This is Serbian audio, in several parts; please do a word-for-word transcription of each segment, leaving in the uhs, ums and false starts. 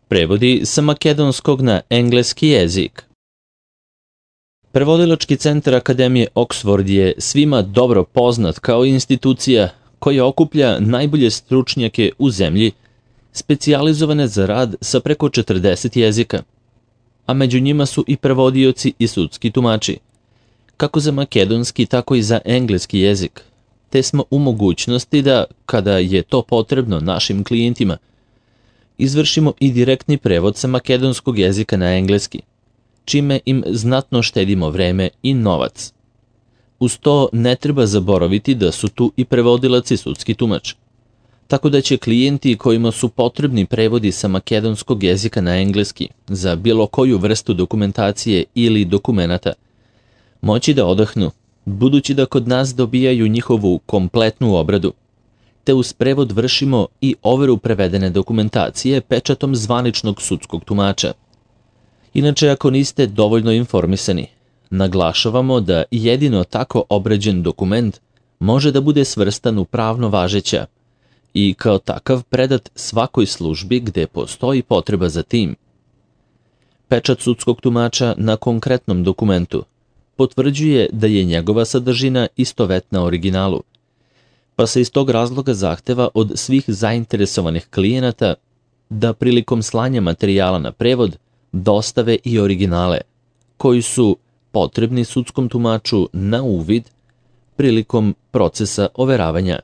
Prevodi sa makedonskog na engleski jezik. Prevodilački centar Akademije Oxford je svima dobro poznat kao institucija koja okuplja najbolje stručnjake u zemlji, specijalizovane za rad sa preko četrdeset jezika, a među njima su i prevodioci i sudski tumači, kako za makedonski, tako i za engleski jezik, te smo u mogućnosti da, kada je to potrebno našim klijentima, izvršimo i direktni prevod sa makedonskog jezika na engleski, čime im znatno štedimo vreme i novac. Uz to ne treba zaboraviti da su tu i prevodilac i sudski tumač, tako da će klijenti kojima su potrebni prevodi sa makedonskog jezika na engleski za bilo koju vrstu dokumentacije ili dokumenata moći da odahnu, budući da kod nas dobijaju njihovu kompletnu obradu, te uz prevod vršimo i overu prevedene dokumentacije pečatom zvaničnog sudskog tumača. Inače, ako niste dovoljno informisani, naglašavamo da jedino tako obrađen dokument može da bude svrstan u pravno važeća i kao takav predat svakoj službi gde postoji potreba za tim. Pečat sudskog tumača na konkretnom dokumentu potvrđuje da je njegova sadržina istovetna originalu, pa se iz tog razloga zahteva od svih zainteresovanih klijenata da prilikom slanja materijala na prevod dostave i originale, koji su potrebni sudskom tumaču na uvid prilikom procesa overavanja.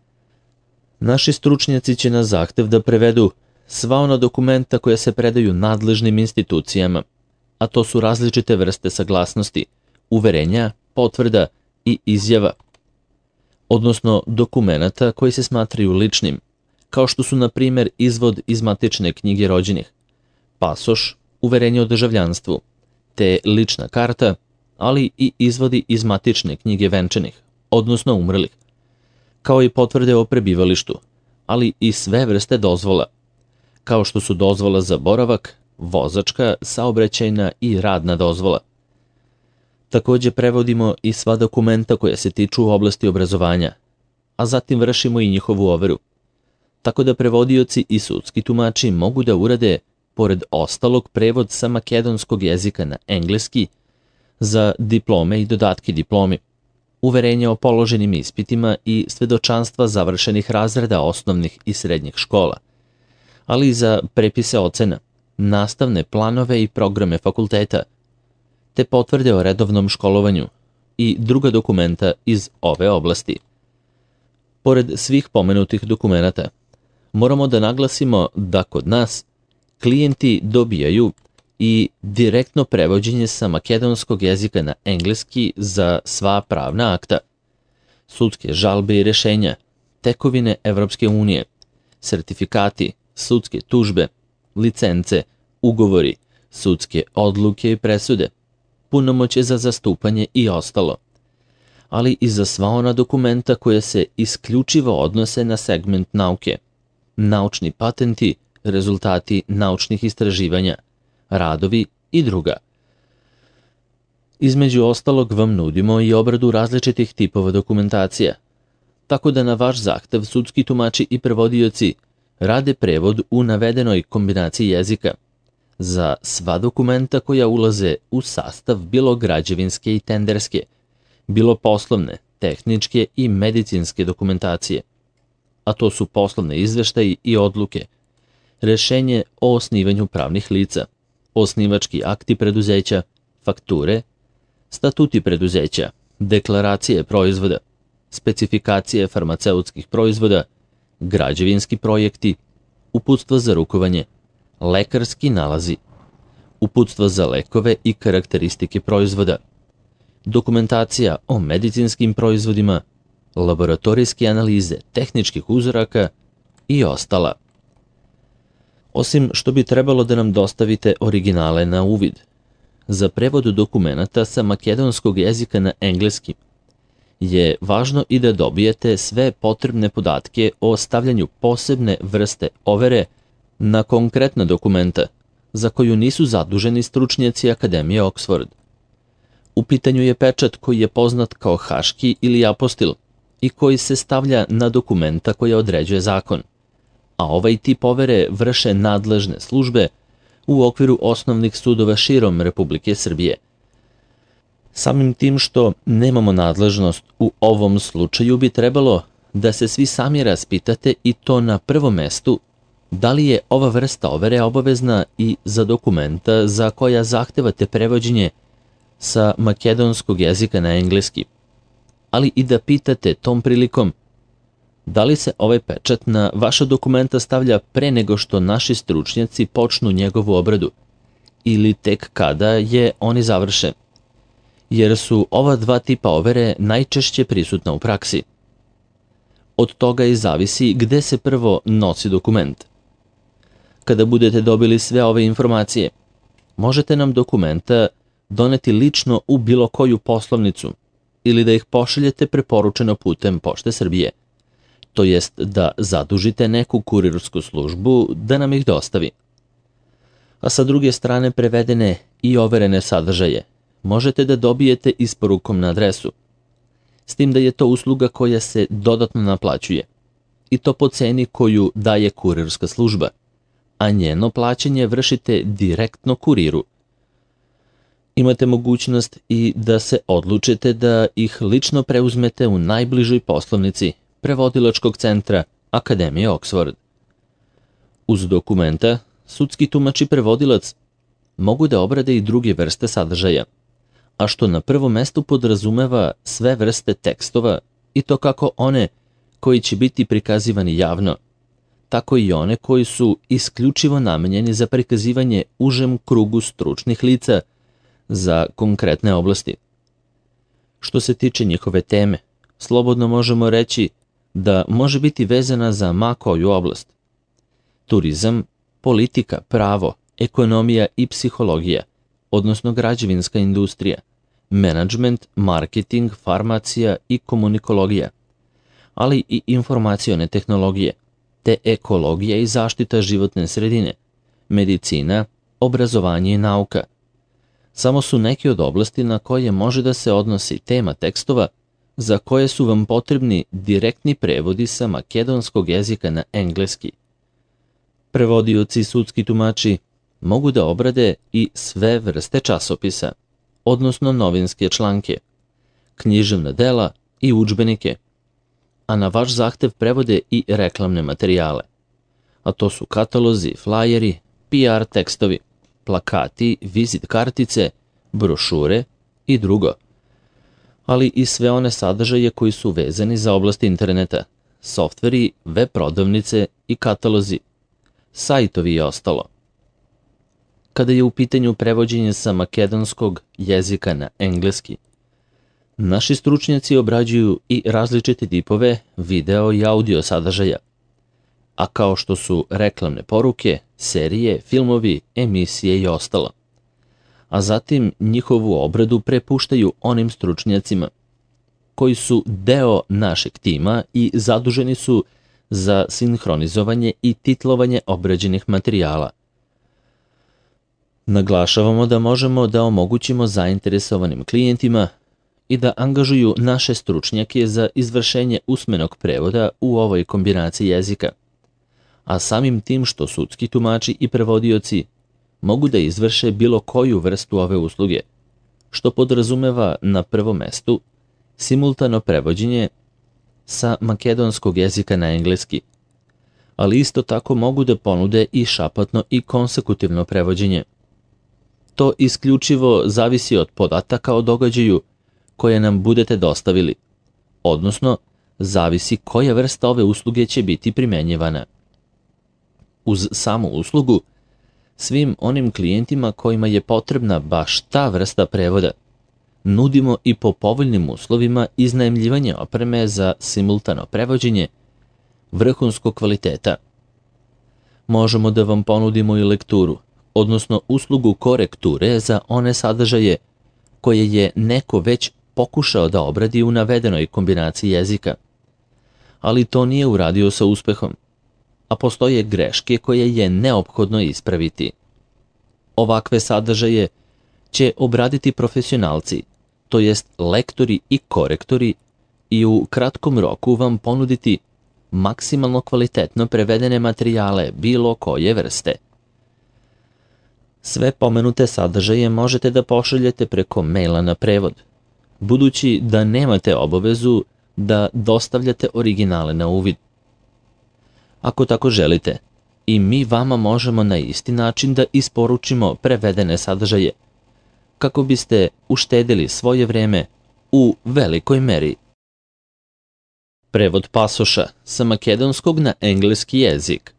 Naši stručnjaci će na zahtev da prevedu sva ona dokumenta koja se predaju nadležnim institucijama, a to su različite vrste saglasnosti, uverenja, potvrda i izjava, odnosno dokumenata koji se smatraju ličnim, kao što su, na primjer, izvod iz matične knjige rođenih, pasoš, uverenje o državljanstvu, te lična karta, ali i izvodi iz matične knjige venčanih, odnosno umrlih, kao i potvrde o prebivalištu, ali i sve vrste dozvola, kao što su dozvola za boravak, vozačka, saobraćajna i radna dozvola. Takođe prevodimo i sva dokumenta koja se tiču u oblasti obrazovanja, a zatim vršimo i njihovu overu, tako da prevodioci i sudski tumači mogu da urade, pored ostalog, prevod sa makedonskog jezika na engleski za diplome i dodatke diplomi, uverenja o položenim ispitima i svedočanstva završenih razreda osnovnih i srednjih škola, ali i za prepise ocena, nastavne planove i programe fakulteta, te potvrde o redovnom školovanju i druga dokumenta iz ove oblasti. Pored svih pomenutih dokumenata, moramo da naglasimo da kod nas klijenti dobijaju i direktno prevođenje sa makedonskog jezika na engleski za sva pravna akta, sudske žalbe i rešenja, tekovine Evropske unije, sertifikati, sudske tužbe, licence, ugovori, sudske odluke i presude, punomoćje za zastupanje i ostalo, ali i za sva ona dokumenta koje se isključivo odnose na segment nauke, naučni patenti, rezultati naučnih istraživanja, radovi i druga. Između ostalog vam nudimo i obradu različitih tipova dokumentacija, tako da na vaš zahtev sudski tumači i prevodioci rade prevod u navedenoj kombinaciji jezika za sva dokumenta koja ulaze u sastav bilo građevinske i tenderske, bilo poslovne, tehničke i medicinske dokumentacije, a to su poslovne izveštaji i odluke, rešenje o osnivanju pravnih lica, osnivački akti preduzeća, fakture, statuti preduzeća, deklaracije proizvoda, specifikacije farmaceutskih proizvoda, građevinski projekti, uputstva za rukovanje, lekarski nalazi, uputstva za lekove i karakteristike proizvoda, dokumentacija o medicinskim proizvodima, laboratorijske analize tehničkih uzoraka i ostala. Osim što bi trebalo da nam dostavite originale na uvid, za prevod dokumenata sa makedonskog jezika na engleski je važno i da dobijete sve potrebne podatke o stavljanju posebne vrste overe na konkretna dokumenta za koju nisu zaduženi stručnjaci Akademije Oxford. U pitanju je pečat koji je poznat kao haški ili apostil i koji se stavlja na dokumenta koje određuje zakon. a ovaj tip overe vrše nadležne službe u okviru osnovnih sudova širom Republike Srbije. Samim tim što nemamo nadležnost u ovom slučaju bi trebalo da se svi sami raspitate i to na prvom mestu da li je ova vrsta overe obavezna i za dokumenta za koja zahtevate prevođenje sa makedonskog jezika na engleski, ali i da pitate tom prilikom da li se ovaj pečat na vaša dokumenta stavlja pre nego što naši stručnjaci počnu njegovu obradu ili tek kada je oni završe, jer su ova dva tipa overe najčešće prisutna u praksi. Od toga i zavisi gde se prvo nosi dokument. Kada budete dobili sve ove informacije, možete nam dokumenta doneti lično u bilo koju poslovnicu ili da ih pošaljete preporučeno putem Pošte Srbije, to jest da zadužite neku kurirsku službu da nam ih dostavi. A sa druge strane prevedene i overene sadržaje možete da dobijete isporukom na adresu, s tim da je to usluga koja se dodatno naplaćuje, i to po ceni koju daje kurirska služba, a njeno plaćanje vršite direktno kuriru. Imate mogućnost i da se odlučite da ih lično preuzmete u najbližoj poslovnici prevodilačkog centra Akademije Oxford. Uz dokumenta, sudski tumač i prevodilac mogu da obrade i druge vrste sadržaja, a što na prvom mestu podrazumeva sve vrste tekstova i to kako one koji će biti prikazivani javno, tako i one koji su isključivo namenjeni za prikazivanje užem krugu stručnih lica za konkretne oblasti. Što se tiče njihove teme, slobodno možemo reći da može biti vezana za ma koju oblast. Turizam, politika, pravo, ekonomija i psihologija, odnosno građevinska industrija, menadžment, marketing, farmacija i komunikologija, ali i informacione tehnologije, te ekologija i zaštita životne sredine, medicina, obrazovanje i nauka. Samo su neki od oblasti na koje može da se odnosi tema tekstova za koje su vam potrebni direktni prevodi sa makedonskog jezika na engleski. Prevodioci i sudski tumači mogu da obrade i sve vrste časopisa, odnosno novinske članke, književna dela i udžbenike, a na vaš zahtev prevode i reklamne materijale, a to su katalozi, flajeri, P R tekstovi, plakati, vizit kartice, brošure i drugo, ali i sve one sadržaje koji su vezani za oblast interneta, softveri, web prodavnice i katalozi, sajtovi i ostalo. Kada je u pitanju prevođenje sa makedonskog jezika na engleski, naši stručnjaci obrađuju i različite tipove video i audio sadržaja, a kao što su reklamne poruke, serije, filmovi, emisije i ostalo. A zatim njihovu obradu prepuštaju onim stručnjacima koji su deo našeg tima i zaduženi su za sinhronizovanje i titlovanje obrađenih materijala. Naglašavamo da možemo da omogućimo zainteresovanim klijentima i da angažuju naše stručnjake za izvršenje usmenog prevoda u ovoj kombinaciji jezika, a samim tim što sudski tumači i prevodioci mogu da izvrše bilo koju vrstu ove usluge, što podrazumeva na prvom mestu simultano prevođenje sa makedonskog jezika na engleski, ali isto tako mogu da ponude i šapatno i konsekutivno prevođenje. To isključivo zavisi od podataka o događaju koje nam budete dostavili, odnosno zavisi koja vrsta ove usluge će biti primenjivana. Uz samu uslugu, svim onim klijentima kojima je potrebna baš ta vrsta prevoda, nudimo i po povoljnim uslovima iznajmljivanje opreme za simultano prevođenje vrhunskog kvaliteta. Možemo da vam ponudimo i lekturu, odnosno uslugu korekture za one sadržaje koje je neko već pokušao da obradi u navedenoj kombinaciji jezika, ali to nije uradio sa uspehom, a postoje greške koje je neophodno ispraviti. Ovakve sadržaje će obraditi profesionalci, to jest lektori i korektori, i u kratkom roku vam ponuditi maksimalno kvalitetno prevedene materijale bilo koje vrste. Sve pomenute sadržaje možete da pošaljete preko maila na prevod, budući da nemate obavezu da dostavljate originale na uvid. Ako tako želite, i mi vama možemo na isti način da isporučimo prevedene sadržaje, kako biste uštedili svoje vreme u velikoj meri. Prevod pasoša sa makedonskog na engleski jezik.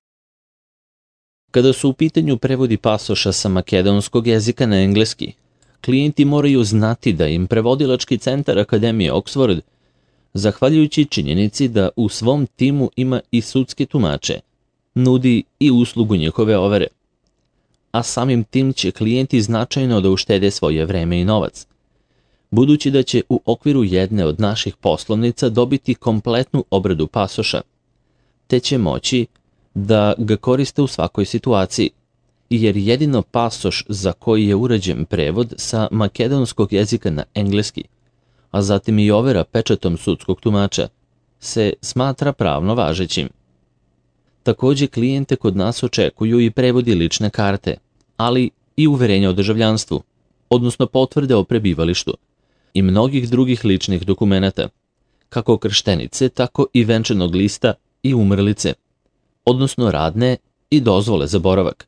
Kada su u pitanju prevodi pasoša sa makedonskog jezika na engleski, klijenti moraju znati da im prevodilački centar Akademije Oxford, zahvaljujući činjenici da u svom timu ima i sudske tumače, nudi i uslugu njihove overe. A samim tim će klijenti značajno da uštede svoje vreme i novac, budući da će u okviru jedne od naših poslovnica dobiti kompletnu obradu pasoša, te će moći da ga koriste u svakoj situaciji, jer jedino pasoš za koji je urađen prevod sa makedonskog jezika na engleski, a zatim i overa pečatom sudskog tumača, se smatra pravno važećim. Takođe, klijente kod nas očekuju i prevodi lične karte, ali i uverenja o državljanstvu, odnosno potvrde o prebivalištu, i mnogih drugih ličnih dokumenata, kako krštenice, tako i venčanog lista i umrlice, odnosno radne i dozvole za boravak.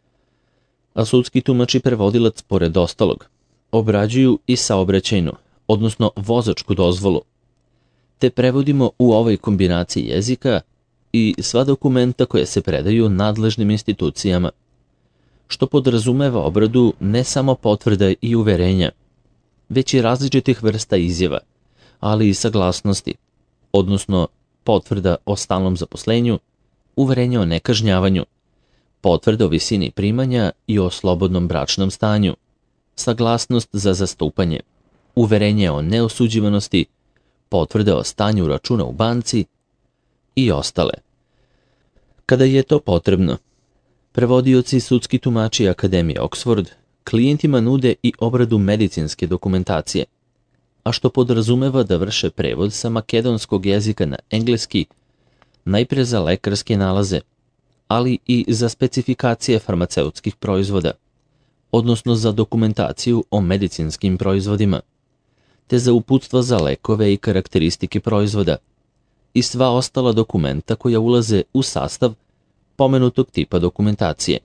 A sudski tumač i prevodilac, pored ostalog, obrađuju i saobraćajnu, odnosno vozačku dozvolu, te prevodimo u ovoj kombinaciji jezika i sva dokumenta koje se predaju nadležnim institucijama, što podrazumeva obradu ne samo potvrda i uverenja, već i različitih vrsta izjava, ali i saglasnosti, odnosno potvrda o stalnom zaposlenju, uverenje o nekažnjavanju, potvrda o visini primanja i o slobodnom bračnom stanju, saglasnost za zastupanje, uverenje o neosuđivanosti, potvrde o stanju računa u banci i ostale. Kada je to potrebno, prevodioci i sudski tumači Akademije Oxford klijentima nude i obradu medicinske dokumentacije, a što podrazumeva da vrše prevod sa makedonskog jezika na engleski, najpre za lekarske nalaze, ali i za specifikacije farmaceutskih proizvoda, odnosno za dokumentaciju o medicinskim proizvodima, te za uputstva za lekove i karakteristike proizvoda i sva ostala dokumenta koja ulaze u sastav pomenutog tipa dokumentacije.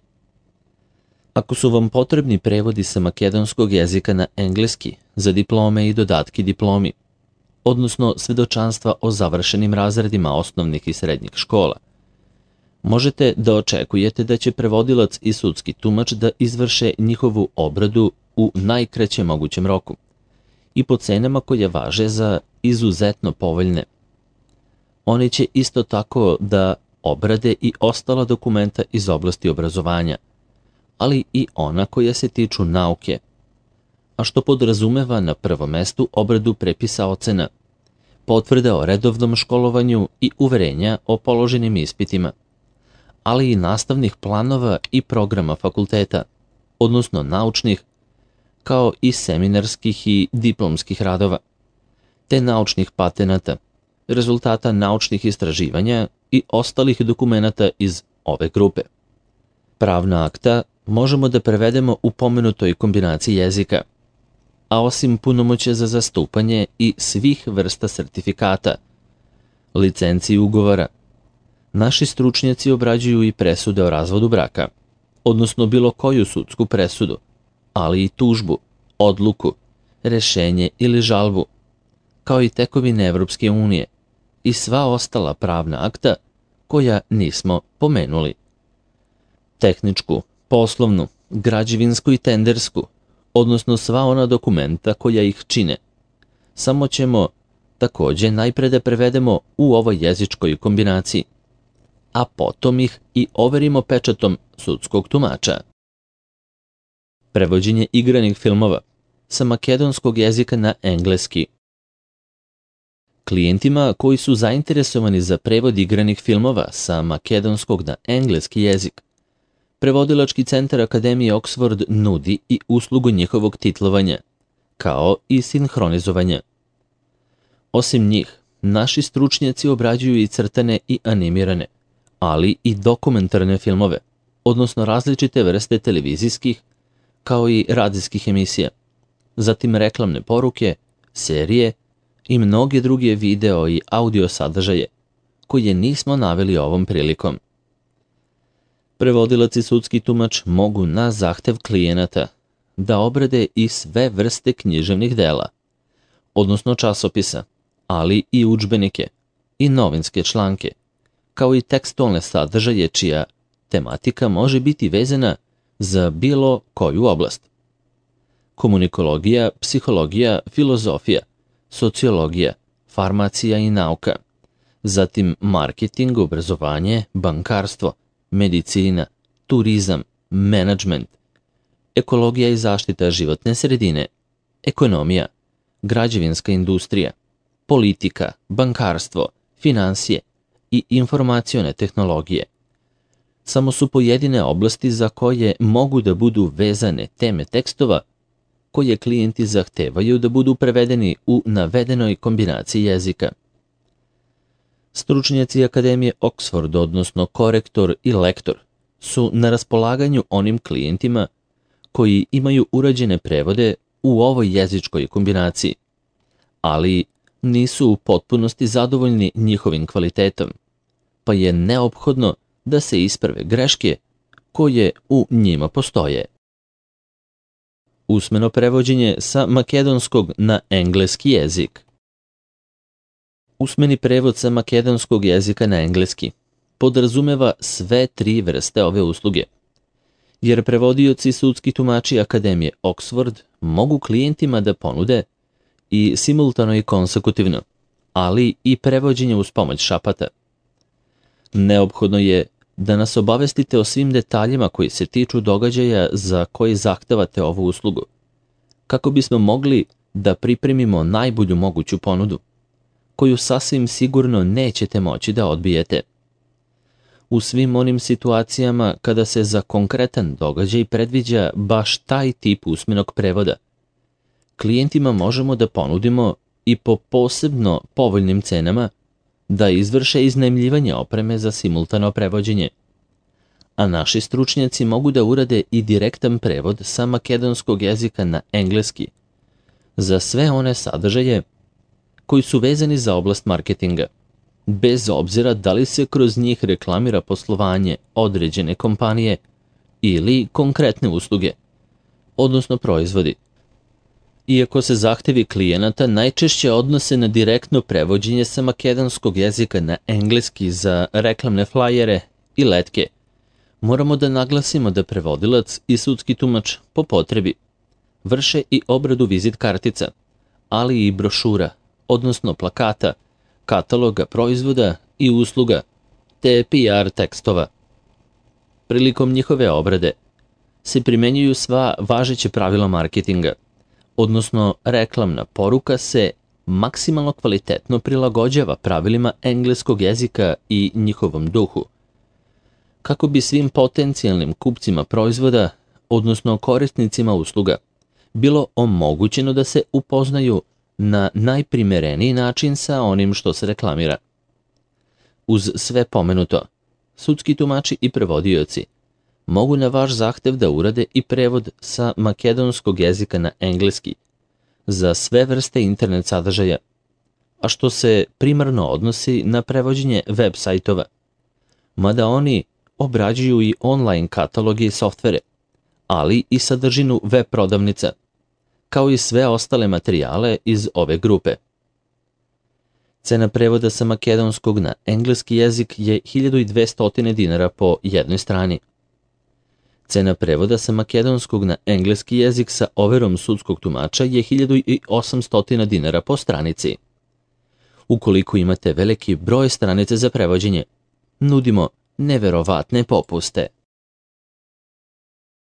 Ako su vam potrebni prevodi sa makedonskog jezika na engleski za diplome i dodatki diplomi, odnosno svedočanstva o završenim razredima osnovnih i srednjih škola, možete da očekujete da će prevodilac i sudski tumač da izvrše njihovu obradu u najkraćem mogućem roku i po cenama koje važe za izuzetno povoljne. Oni će isto tako da obrade i ostala dokumenta iz oblasti obrazovanja, ali i ona koja se tiču nauke, a što podrazumeva na prvom mestu obradu prepisa ocena, potvrde o redovnom školovanju i uverenja o položenim ispitima, ali i nastavnih planova i programa fakulteta, odnosno naučnih, kao i seminarskih i diplomskih radova, te naučnih patenata, rezultata naučnih istraživanja i ostalih dokumenata iz ove grupe. Pravna akta možemo da prevedemo u pomenutoj kombinaciji jezika, a osim punomoćja za zastupanje i svih vrsta sertifikata, licenci ugovora, naši stručnjaci obrađuju i presude o razvodu braka, odnosno bilo koju sudsku presudu, ali i tužbu, odluku, rešenje ili žalbu, kao i tekovine Evropske unije i sva ostala pravna akta koja nismo pomenuli. Tehničku, poslovnu, građevinsku i tendersku, odnosno sva ona dokumenta koja ih čine, samo ćemo takođe najpre da prevedemo u ovoj jezičkoj kombinaciji, a potom ih i overimo pečatom sudskog tumača. Prevođenje igranih filmova sa makedonskog jezika na engleski. Klijentima koji su zainteresovani za prevod igranih filmova sa makedonskog na engleski jezik, prevodilački centar Akademije Oxford nudi i uslugu njihovog titlovanja, kao i sinhronizovanja. Osim njih, naši stručnjaci obrađuju i crtane i animirane, ali i dokumentarne filmove, odnosno različite vrste televizijskih, kao i radijskih emisija, zatim reklamne poruke, serije i mnoge druge video i audio sadržaje, koje nismo naveli ovom prilikom. Prevodilac i sudski tumač mogu na zahtev klijenata da obrade i sve vrste književnih dela, odnosno časopisa, ali i udžbenike i novinske članke, kao i tekstualne sadržaje čija tematika može biti vezana za bilo koju oblast. Komunikologija, psihologija, filozofija, sociologija, farmacija i nauka, zatim marketing, obrazovanje, bankarstvo, medicina, turizam, menadžment, ekologija i zaštita životne sredine, ekonomija, građevinska industrija, politika, bankarstvo, finansije i informacione tehnologije. Samo su pojedine oblasti za koje mogu da budu vezane teme tekstova koje klijenti zahtevaju da budu prevedeni u navedenoj kombinaciji jezika. Stručnjaci Akademije Oxford, odnosno korektor i lektor, su na raspolaganju onim klijentima koji imaju urađene prevode u ovoj jezičkoj kombinaciji, ali nisu u potpunosti zadovoljni njihovim kvalitetom, pa je neophodno da se isprave greške koje u njima postoje. Usmeno prevođenje sa makedonskog na engleski jezik. Usmeni prevod sa makedonskog jezika na engleski podrazumeva sve tri vrste ove usluge, jer prevodioci i sudski tumači Akademije Oxford mogu klijentima da ponude i simultano i konsekutivno, ali i prevođenje uz pomoć šapata. Neophodno je da nas obavestite o svim detaljima koji se tiču događaja za koji zahtevate ovu uslugu, kako bismo mogli da pripremimo najbolju moguću ponudu, koju sasvim sigurno nećete moći da odbijete. U svim onim situacijama kada se za konkretan događaj predviđa baš taj tip usmenog prevoda, klijentima možemo da ponudimo i po posebno povoljnim cenama da izvrše iznajmljivanje opreme za simultano prevođenje, a naši stručnjaci mogu da urade i direktan prevod sa makedonskog jezika na engleski za sve one sadržaje koji su vezani za oblast marketinga, bez obzira da li se kroz njih reklamira poslovanje određene kompanije ili konkretne usluge, odnosno proizvodi. Iako se zahtevi klijenata najčešće odnose na direktno prevođenje sa makedonskog jezika na engleski za reklamne flajere i letke, moramo da naglasimo da prevodilac i sudski tumač po potrebi vrše i obradu vizit kartica, ali i brošura, odnosno plakata, kataloga proizvoda i usluga, te P R tekstova. Prilikom njihove obrade se primenjuju sva važeća pravila marketinga, odnosno reklamna poruka se maksimalno kvalitetno prilagođava pravilima engleskog jezika i njihovom duhu, kako bi svim potencijalnim kupcima proizvoda, odnosno korisnicima usluga, bilo omogućeno da se upoznaju na najprimereniji način sa onim što se reklamira. Uz sve pomenuto, sudski tumači i prevodioci mogu na vaš zahtev da urade i prevod sa makedonskog jezika na engleski za sve vrste internet sadržaja, a što se primarno odnosi na prevođenje web sajtova, mada oni obrađuju i online kataloge i softvere, ali i sadržinu web prodavnica, kao i sve ostale materijale iz ove grupe. Cena prevoda sa makedonskog na engleski jezik je hiljadu dvesta dinara po jednoj strani. Cena prevoda sa makedonskog na engleski jezik sa overom sudskog tumača je hiljadu osamsto dinara po stranici. Ukoliko imate veliki broj stranice za prevođenje, nudimo neverovatne popuste.